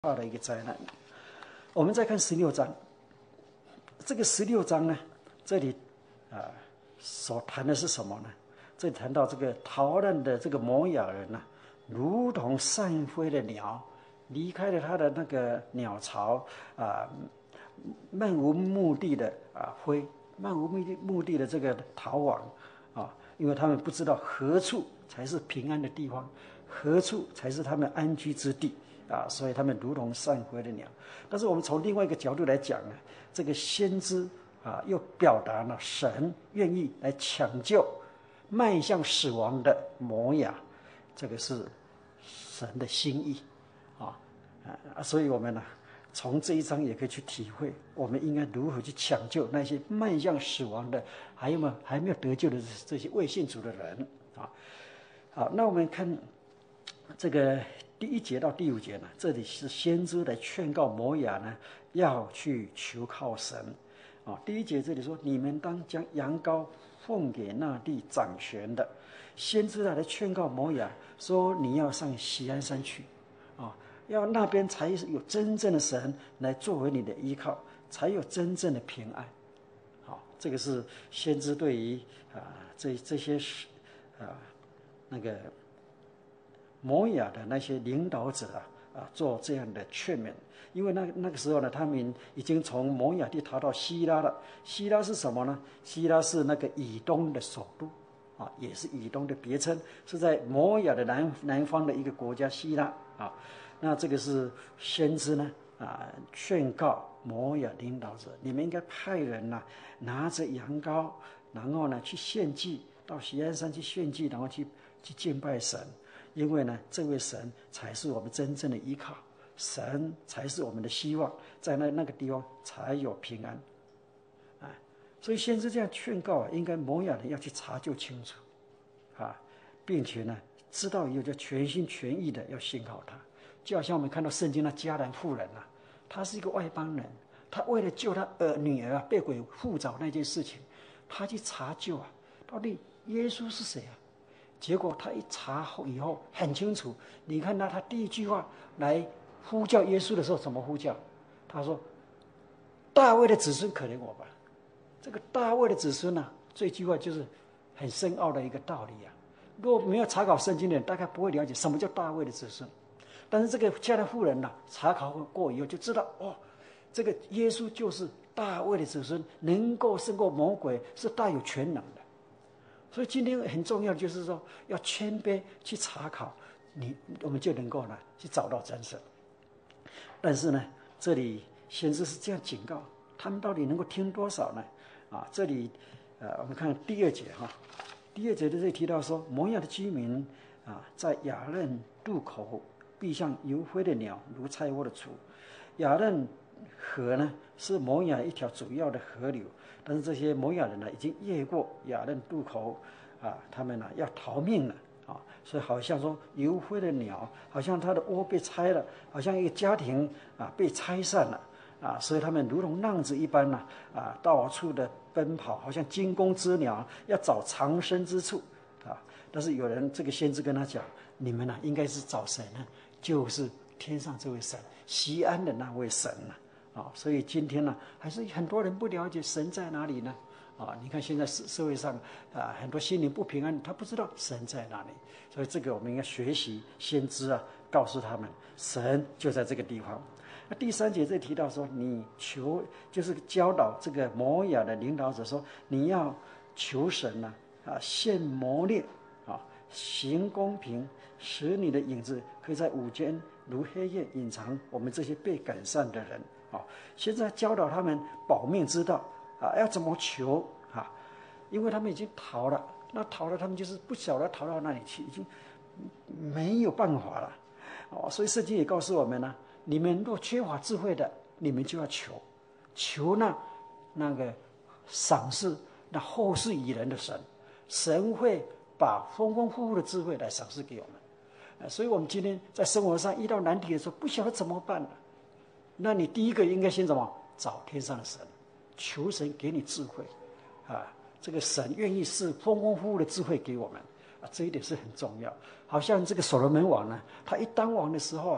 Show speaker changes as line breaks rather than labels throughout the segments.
大的一个灾难。我们再看16章，这个16章呢，这里所谈的是什么呢？这里谈到这个逃难的这个摩亚人呢，如同散飞的鸟，离开了他的那个鸟巢漫无目的的飞，漫无目的的这个逃亡因为他们不知道何处才是平安的地方，何处才是他们安居之地所以他们如同散飞的鸟。但是我们从另外一个角度来讲呢，这个先知又表达了神愿意来抢救迈向死亡的摩亚，这个是神的心意所以我们呢，从这一章也可以去体会，我们应该如何去抢救那些迈向死亡的，还没有得救的这些未信主的人好，那我们看这个第1节到第5节呢，这里是先知来劝告摩亚呢，要去求靠神第1节这里说，你们当将羊羔奉给那地掌权的。先知来劝告摩亚说，你要上锡安山去要那边才有真正的神来作为你的依靠，才有真正的平安这个是先知对于这些那个摩亚的那些领导者做这样的劝勉。因为那个时候呢，他们已经从摩亚地逃到希拉了。希拉是什么呢？希拉是那个以东的首都也是以东的别称，是在摩亚的南方的一个国家希拉那这个是先知呢劝告摩亚领导者，你们应该派人拿着羊羔，然后呢去献祭，到锡安山去献祭，然后去敬拜神。因为呢，这位神才是我们真正的依靠，神才是我们的希望，在那个地方才有平安所以先知这样劝告应该摩亚人要去查究清楚并且呢，知道以后就全心全意的要信靠他。就好像我们看到圣经的迦南妇人她是一个外邦人，她为了救她女儿被鬼附着那件事情，她去查究到底耶稣是谁结果他一查以后很清楚。你看他第一句话来呼叫耶稣的时候怎么呼叫？他说，大卫的子孙可怜我吧。这个大卫的子孙这句话就是很深奥的一个道理如果没有查考圣经的人大概不会了解什么叫大卫的子孙。但是这个迦南妇人查考过以后就知道这个耶稣就是大卫的子孙，能够胜过魔鬼，是大有全能的。所以今天很重要的就是说，要谦卑去查考，我们就能够去找到真神。但是呢，这里先知是这样警告他们，到底能够听多少呢？这里我们看第2节第2节的这里提到说，摩亚的居民在雅嫩渡口必像游飞的鸟，如菜窝的雏。雅嫩河呢是摩亚一条主要的河流，但是这些摩亚人已经越过雅嫩渡口他们要逃命了所以好像说游飞的鸟，好像它的窝被拆了，好像一个家庭被拆散了所以他们如同浪子一般到处的奔跑，好像惊弓之鸟，要找藏身之处但是有人这个先知跟他讲，你们应该是找神就是天上这位神，锡安的那位神所以今天还是很多人不了解神在哪里呢你看现在社会上很多心灵不平安，他不知道神在哪里。所以这个我们应该学习先知告诉他们神就在这个地方。那第3节这里提到说，你求就是教导这个摩亚的领导者说，你要求神献谋略行公平，使你的影子可以在午间如黑夜隐藏我们这些被赶散的人现在教导他们保命之道要怎么求因为他们已经逃了，那逃了他们就是不晓得逃到哪里去，已经没有办法了所以圣经也告诉我们你们若缺乏智慧的，你们就要求那个赏赐那后世以人的神，神会把丰丰富富的智慧来赏赐给我们所以我们今天在生活上遇到难题的时候，不晓得怎么办那你第一个应该先怎么找天上的神，求神给你智慧这个神愿意是丰丰富富的智慧给我们这一点是很重要。好像这个所罗门王他一当王的时候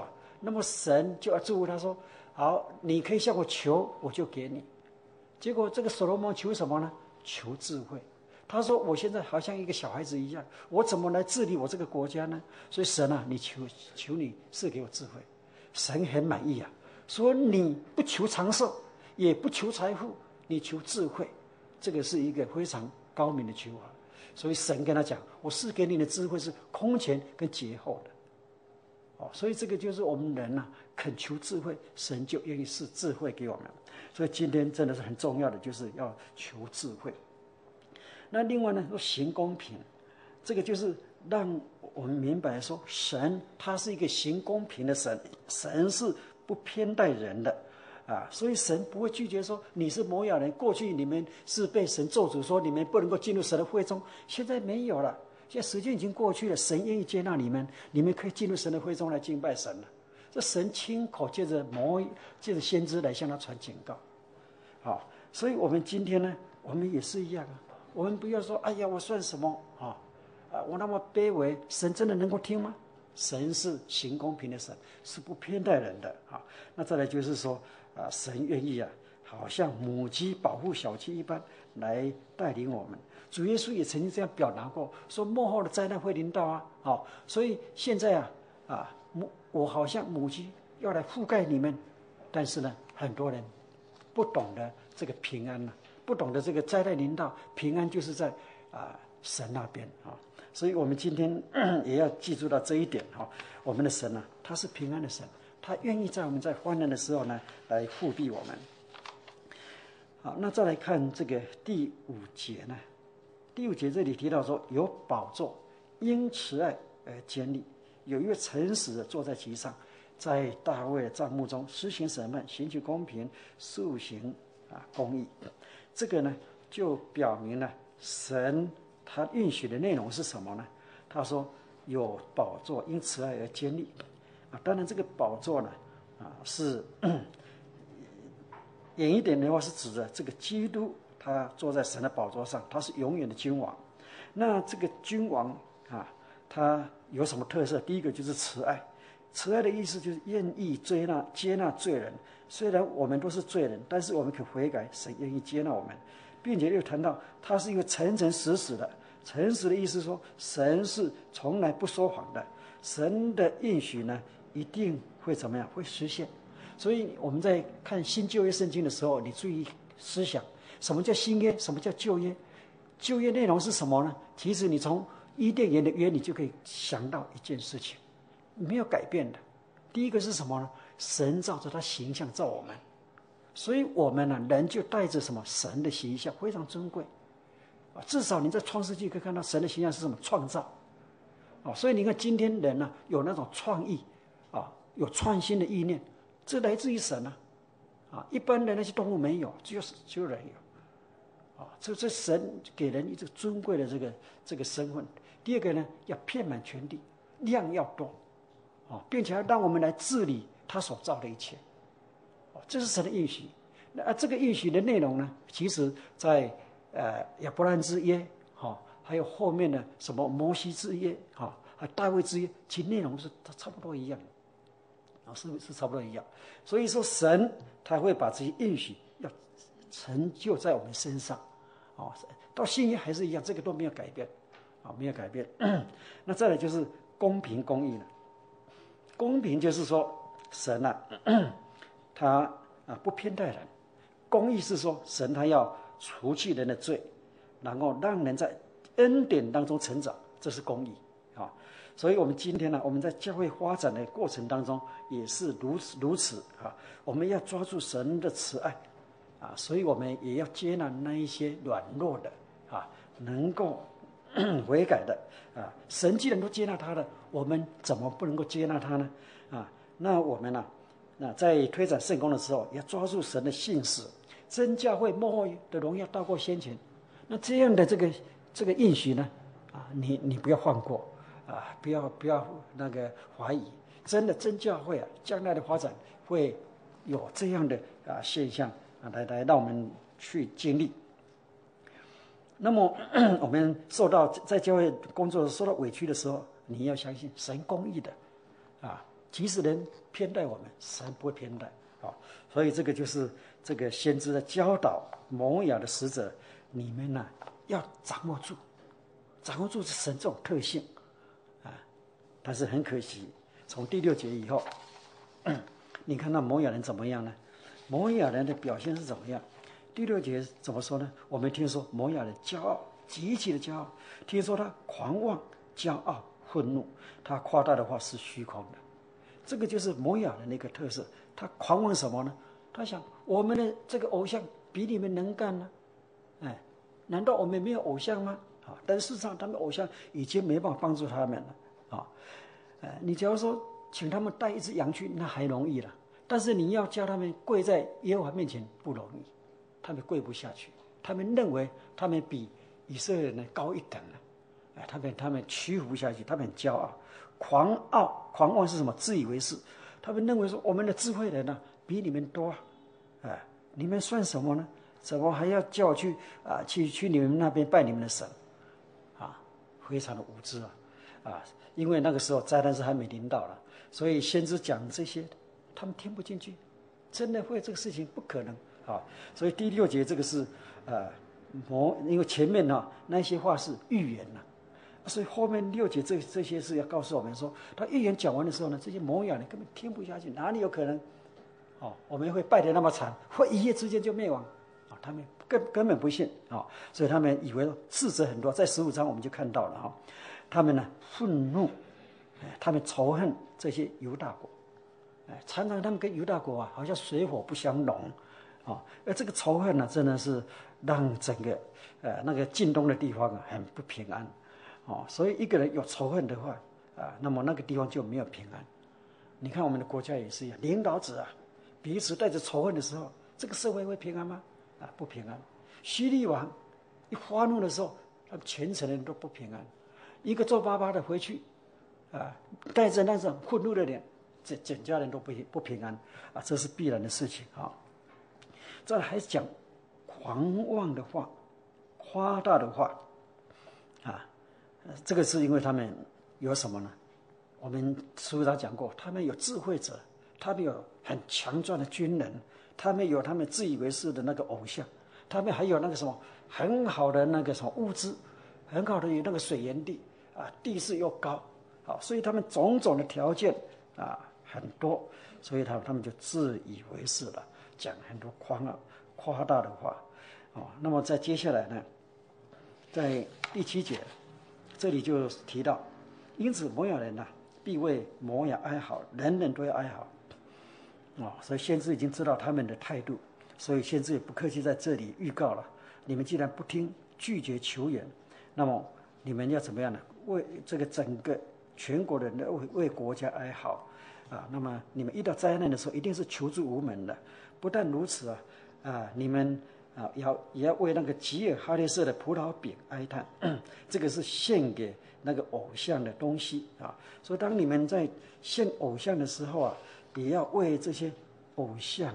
那么神就要祝福他说：“好，你可以向我求，我就给你。”结果这个所罗门求什么呢？求智慧。他说：“我现在好像一个小孩子一样，我怎么来治理我这个国家呢？”所以神啊，你求你赐给我智慧。神很满意啊，说你不求长寿，也不求财富，你求智慧，这个是一个非常高明的求法。所以神跟他讲：“我赐给你的智慧是空前跟劫后的。”所以这个就是我们人肯求智慧，神就愿意赐智慧给我们。所以今天真的是很重要的，就是要求智慧。那另外呢，说行公平，这个就是让我们明白说，神他是一个行公平的神，神是不偏待人的所以神不会拒绝说你是摩亚人，过去你们是被神咒诅说你们不能够进入神的会中，现在没有了，现在时间已经过去了，神愿意接纳你们，你们可以进入神的会中来敬拜神了。这神亲口借着先知来向他传警告。所以我们今天呢，我们也是一样我们不要说哎呀我算什么我那么卑微，神真的能够听吗？神是行公平的神，是不偏待人的那再来就是说神愿意好像母鸡保护小鸡一般来带领我们。主耶稣也曾经这样表达过，说末后的灾难会临到所以现在我好像母鸡要来覆盖你们，但是呢，很多人不懂得这个平安不懂得这个灾难临到，平安就是在神那边所以我们今天也要记住到这一点我们的神他是平安的神，他愿意在我们在患难的时候呢来护庇我们。好，那再来看这个第5节呢，第5节这里提到说，有宝座因慈爱而坚立，有一位诚实的坐在其上，在大卫的帐幕中施行审判，行取公平，速行公义。这个呢就表明了神他允许的内容是什么呢？他说有宝座因慈爱而坚立当然这个宝座呢是远一点的话是指着这个基督，他坐在神的宝座上，他是永远的君王。那这个君王他有什么特色？第一个就是慈爱。慈爱的意思就是愿意接纳罪人，虽然我们都是罪人，但是我们可悔改，神愿意接纳我们，并且又谈到他是一个诚诚实实的。诚实的意思说，神是从来不说谎的，神的应许呢一定会怎么样？会实现。所以我们在看新旧约圣经的时候，你注意思想，什么叫新约，什么叫旧约？旧约内容是什么呢？其实你从伊甸园的约，你就可以想到一件事情，没有改变的。第一个是什么呢？神照着他形象造我们，所以我们人就带着什么？神的形象，非常尊贵至少你在创世纪可以看到神的形象是什么？创造所以你看今天人有那种创意有创新的意念，这来自于神一般的那些动物没有，只有人有这神给人一个尊贵的这个身份。第二个呢，要遍满全地，量要多并且要让我们来治理他所造的一切这是神的应许。那这个应许的内容呢，其实在亚伯兰之约还有后面的什么摩西之约还有大卫之约，其内容是差不多一样是差不多一样。所以说神他会把这些应许要成就在我们身上到新约还是一样，这个都没有改变没有改变那再来就是公平公义了。公平就是说神他不偏待人，公义是说神他要除去人的罪，然后让人在恩典当中成长，这是公义所以我们今天我们在教会发展的过程当中也是如此我们要抓住神的慈爱所以我们也要接纳那一些软弱的能够悔改的神既然都接纳他了，我们怎么不能够接纳他呢那我们那在推展圣工的时候，要抓住神的信使，真教会末后的荣耀大过先前。那这样的这个应许呢你不要放过不要那个怀疑，真教会将来的发展会有这样的现象来让我们去经历。那么我们在教会工作受到委屈的时候，你要相信神公义的即使人偏待我们，神不会偏待。所以这个就是这个先知的教导摩亚的使者，你们呢要掌握住神这种特性啊。但是很可惜，从第6节以后，你看那摩亚人怎么样呢？摩亚人的表现是怎么样？第6节怎么说呢？我们听说摩亚人骄傲，极其的骄傲，听说他狂妄、骄傲、愤怒，他夸大的话是虚空的。这个就是摩亚人的一个特色。他狂妄什么呢？他想我们的这个偶像比你们能干呢？难道我们没有偶像吗？但事实上他们偶像已经没办法帮助他们了。你假如说请他们带一只羊去，那还容易了。但是你要叫他们跪在耶和华面前不容易，他们跪不下去。他们认为他们比以色列人高一等了，他们屈服不下去，他们很骄傲、狂妄是什么？自以为是。他们认为说我们的智慧人比你们多你们算什么呢？怎么还要叫我去去你们那边拜你们的神非常的无知因为那个时候灾难是还没临到了，所以先知讲这些他们听不进去，真的会这个事情不可能所以第6节这个是因为前面那些话是预言所以后面6节这些是要告诉我们说，他预言讲完的时候呢，这些摩亚人根本听不下去，哪里有可能我们会败得那么惨，会一夜之间就灭亡他们根本不信所以他们以为智者很多。在15章我们就看到了他们呢愤怒，他们仇恨这些犹大国，常常他们跟犹大国好像水火不相容而这个仇恨呢，真的是让整个那个近东的地方很不平安所以一个人有仇恨的话那么那个地方就没有平安。你看我们的国家也是一样，领导者彼此带着仇恨的时候，这个社会会平安吗？不平安。希律王一发怒的时候，他们全城人都不平安。一个皱巴巴的回去带着那种愤怒的脸，整家人都不平安这是必然的事情再来还是讲狂妄的话、夸大的话这个是因为他们有什么呢？我们书上讲过，他们有智慧者，他们有很强壮的军人，他们有他们自以为是的那个偶像，他们还有那个什么很好的那个什么物资，很好的有那个水源地地势又高所以他们种种的条件很多，所以他们就自以为是了，讲很多夸大的话那么在接下来呢，在第7节这里就提到，因此摩亚人必为摩亚哀嚎，人人都要哀嚎所以先知已经知道他们的态度，所以先知也不客气在这里预告了，你们既然不听，拒绝求援，那么你们要怎么样呢？为这个整个全国的人为国家哀嚎那么你们遇到灾难的时候一定是求助无门的。不但如此你们也要为那个吉尔哈列色的葡萄饼哀叹这个是献给那个偶像的东西所以当你们在献偶像的时候也要为这些偶像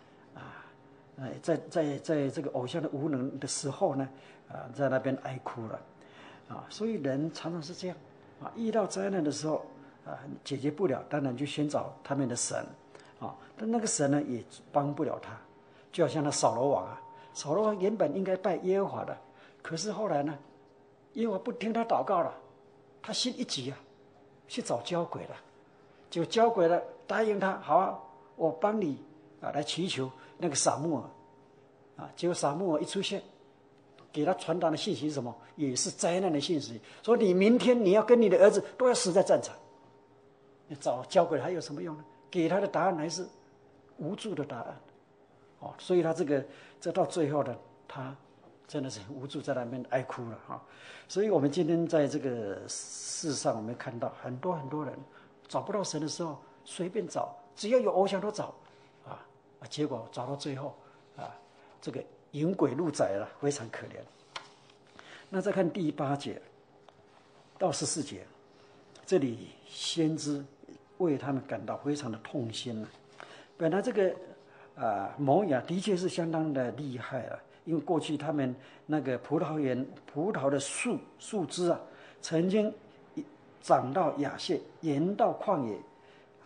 在这个偶像的无能的时候呢在那边哀哭了所以人常常是这样遇到灾难的时候解决不了，当然就先找他们的神但那个神呢也帮不了他。就好像那扫罗王原本应该拜耶和华的，可是后来呢，耶和华不听他祷告了，他心一急去找交鬼了，就交鬼了答应他，好我帮你来祈求那个撒母耳结果撒母耳一出现，给他传达的信息是什么？也是灾难的信息，说你明天你要跟你的儿子都要死在战场。你找交鬼还有什么用呢？给他的答案还是无助的答案所以他这到最后呢，他真的是很无助，在那边哀哭了所以我们今天在这个世上，我们看到很多很多人找不到神的时候，随便找，只要有偶像都找结果找到最后这个引鬼入宅了，非常可怜。那再看第8节到14节，这里先知为他们感到非常的痛心本来这个摩亚的确是相当的厉害因为过去他们那个葡萄的树枝曾经长到亚谢，延到旷野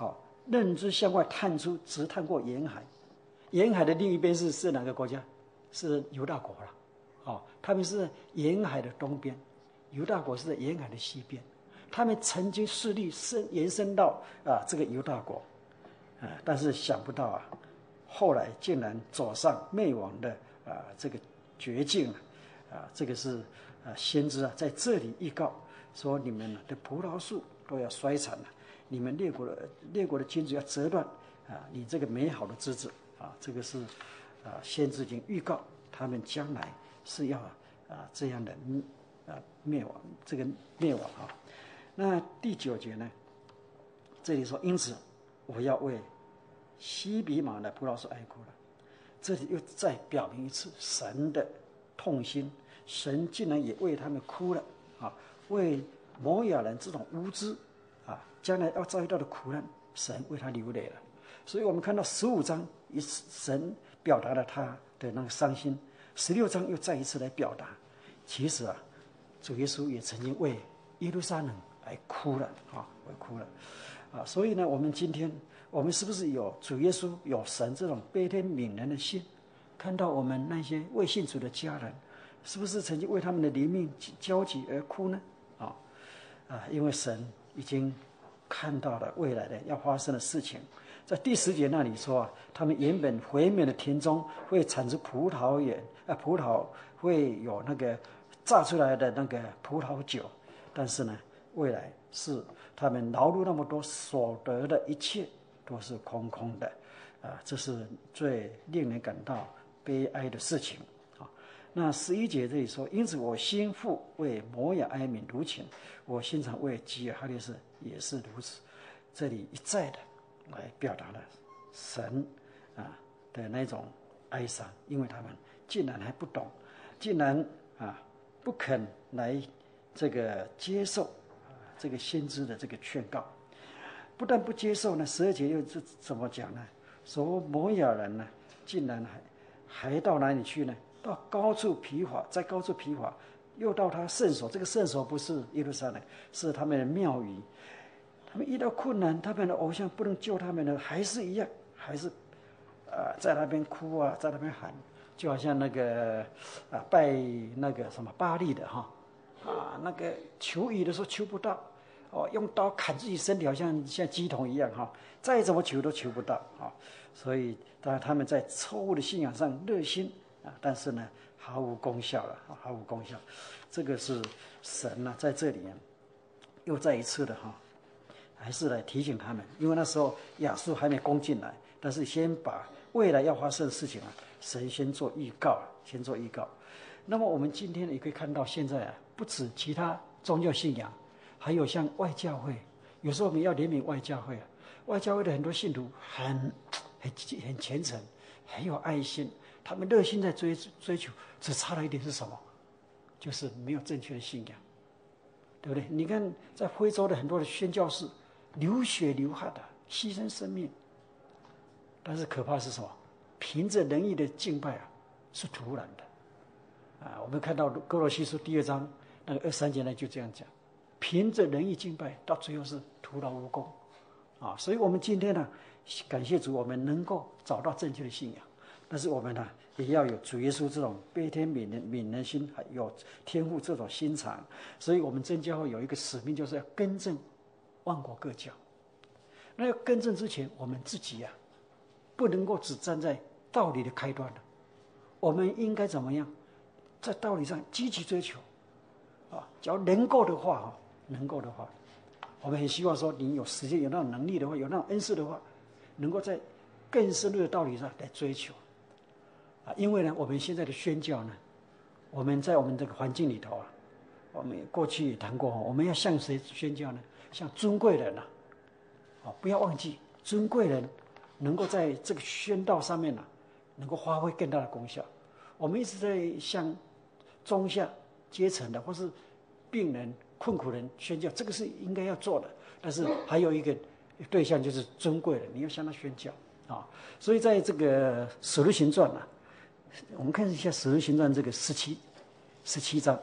任之向外探出，直探过沿海。沿海的另一边是哪个国家？是犹大国了。他们是沿海的东边，犹大国是在沿海的西边。他们曾经势力延伸到这个犹大国，但是想不到后来竟然走上灭亡的这个绝境了。这个是先知在这里预告说，你们的葡萄树都要衰残了，你们列国的君主要折断你这个美好的枝子这个是先知已经预告他们将来是要这样的灭亡，这个灭亡那第9节呢？这里说，因此我要为西比玛的葡萄树哀哭了。这里又再表明一次神的痛心，神竟然也为他们哭了为摩亚人这种无知将来要遭遇到的苦难，神为他流泪了。所以我们看到15章神表达了他的那个伤心，16章又再一次来表达，其实主耶稣也曾经为耶路撒冷来哭了哭了所以呢，我们今天我们是不是有主耶稣有神这种悲天悯人的心？看到我们那些未信主的家人，是不是曾经为他们的怜悯焦急而哭呢？因为神已经看到了未来的要发生的事情。在第10节那里说他们原本肥美的田中会产出葡萄园，葡萄会有那个榨出来的那个葡萄酒，但是呢，未来是他们劳碌那么多，所得的一切都是空空的这是最令人感到悲哀的事情那11节这里说，因此我心腹为摩亚哀悯如情，我心肠为基尔哈列士也是如此。这里一再的来表达了神的那种哀伤，因为他们竟然还不懂，竟然不肯来这个接受这个先知的这个劝告。不但不接受呢，12节又怎么讲呢？说摩亚人呢，竟然还到哪里去呢？到高处皮华，在高处皮华，又到他圣所。这个圣所不是耶路撒冷，是他们的庙宇。他们遇到困难，他们的偶像不能救他们的，还是一样，还是在那边哭在那边喊，就好像那个拜那个什么巴力的那个求雨的时候求不到用刀砍自己身体，好像鸡童一样再怎么求都求不到所以当然他们在错误的信仰上热心但是呢毫无功效了毫无功效。这个是神在这里又再一次的还是来提醒他们，因为那时候亚述还没攻进来，但是先把未来要发生的事情神先做预告那么我们今天也可以看到，现在不止其他宗教信仰，还有像外教会，有时候我们要怜悯外教会外教会的很多信徒很虔诚，很有爱心，他们热心在追求，只差了一点是什么？就是没有正确的信仰，对不对？你看在非洲的很多的宣教士流血流汗的牺牲生命，但是可怕是什么？凭着仁义的敬拜是徒然的我们看到哥罗西书第2章那个23节呢，就这样讲，凭着仁义敬拜，到最后是徒劳无功所以我们今天呢，感谢主，我们能够找到正确的信仰，但是我们呢，也要有主耶稣这种悲天悯人心，还有天父这种心肠。所以我们真教会有一个使命，就是要更正万国各教。那要更正之前，我们自己不能够只站在道理的开端的，我们应该怎么样？在道理上积极追求只要能够的话我们很希望说，你有时间有那种能力的话，有那种恩赐的话，能够在更深入的道理上来追求因为呢，我们现在的宣教呢，我们在我们这个环境里头我们过去也谈过我们要向谁宣教呢？向尊贵人不要忘记尊贵人能够在这个宣道上面能够发挥更大的功效。我们一直在向中下阶层的或是病人困苦人宣教，这个是应该要做的，但是还有一个对象就是尊贵人，你要向他宣教所以在这个使徒行传我们看一下使徒行传这个17章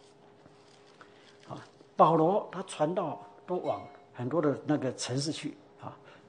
保罗他传道都往很多的那个城市去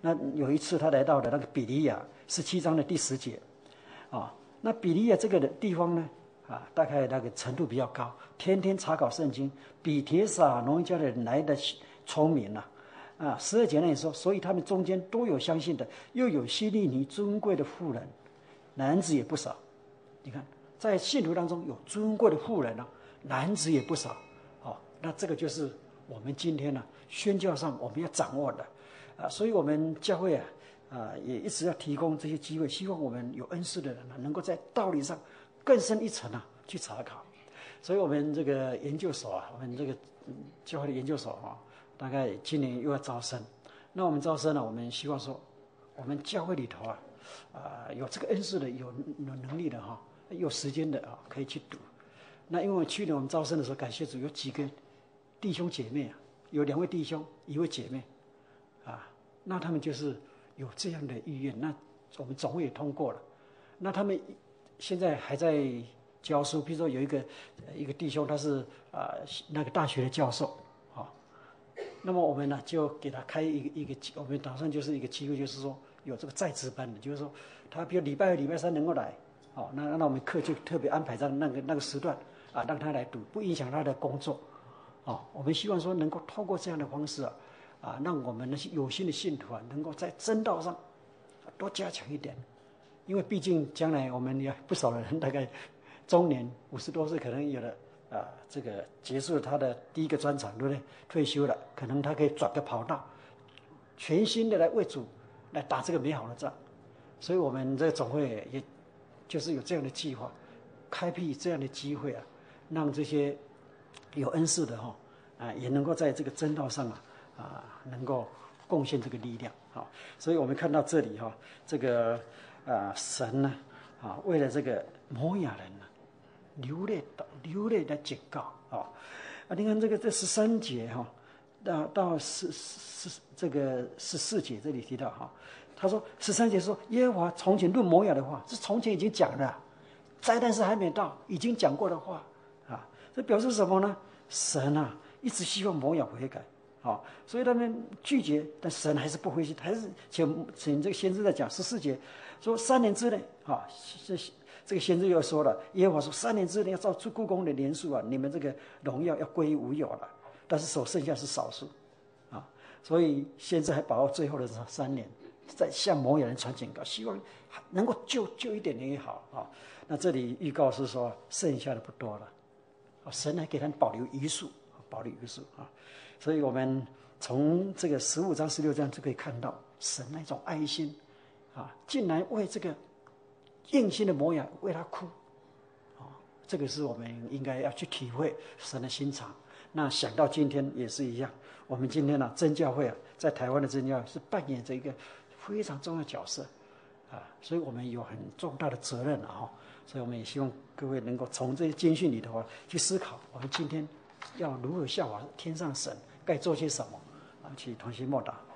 那有一次他来到的那个比利亚17章的第10节，那比利亚这个的地方呢，大概那个程度比较高，天天查考圣经，比帖撒罗尼迦的人来的聪明了。12节那里说，所以他们中间都有相信的，又有希利尼尊贵的妇人，男子也不少。你看，在信徒当中有尊贵的妇人男子也不少。那这个就是我们今天宣教上我们要掌握的所以我们教会也一直要提供这些机会，希望我们有恩赐的人能够在道理上更深一层去查考。所以我们这个研究所我们这个教会的研究所大概今年又要招生。那我们招生我们希望说，我们教会里头有这个恩赐的、有能力的有时间的可以去读。那因为去年我们招生的时候，感谢主有几个弟兄姐妹有2位弟兄，1位姐妹那他们就是有这样的意愿，那我们总会也通过了。那他们现在还在教书，比如说有一个弟兄，他是那个大学的教授那么我们呢就给他开一个我们打算就是一个机会，就是说有这个在职班的，就是说他比如礼拜2、礼拜3能够来那我们课就特别安排在那个时段让他来读，不影响他的工作我们希望说能够透过这样的方式让我们那些有心的信徒能够在真道上多加强一点。因为毕竟将来我们有不少的人大概中年50多岁，可能有的这个结束了他的第一个专长，对不对？退休了，可能他可以转个跑道，全心的来为主来打这个美好的仗。所以我们这个总会也就是有这样的计划，开辟这样的机会让这些有恩赐的也能够在这个真道上能够贡献这个力量所以我们看到这里这个神呢为了这个摩亚人流泪的警告你看这13节到这个14节这里提到他说13节说，耶和华从前论摩亚的话是从前已经讲的，灾难是还没到，已经讲过的话这表示什么呢？神一直希望摩亚悔改所以他们拒绝，但神还是不灰心，还是请这个先知在讲14节说3年之内这个先知又说了，耶和华说3年之内要照出故宫的年数你们这个荣耀要归于无有了，但是所剩下是少数所以先知还把握最后的3年，在向摩亚人传警告，希望能够救一点点也好那这里预告是说剩下的不多了神还给他们保留余数所以我们从这个15章16章就可以看到神那种爱心竟然为这个硬心的摩亚为他哭这个是我们应该要去体会神的心肠。那想到今天也是一样，我们今天真教会在台湾的真教会是扮演着一个非常重要的角色所以我们有很重大的责任所以我们也希望各位能够从这些经训里头去思考，我们今天要如何效法天上神，该做些什么去同心默祷。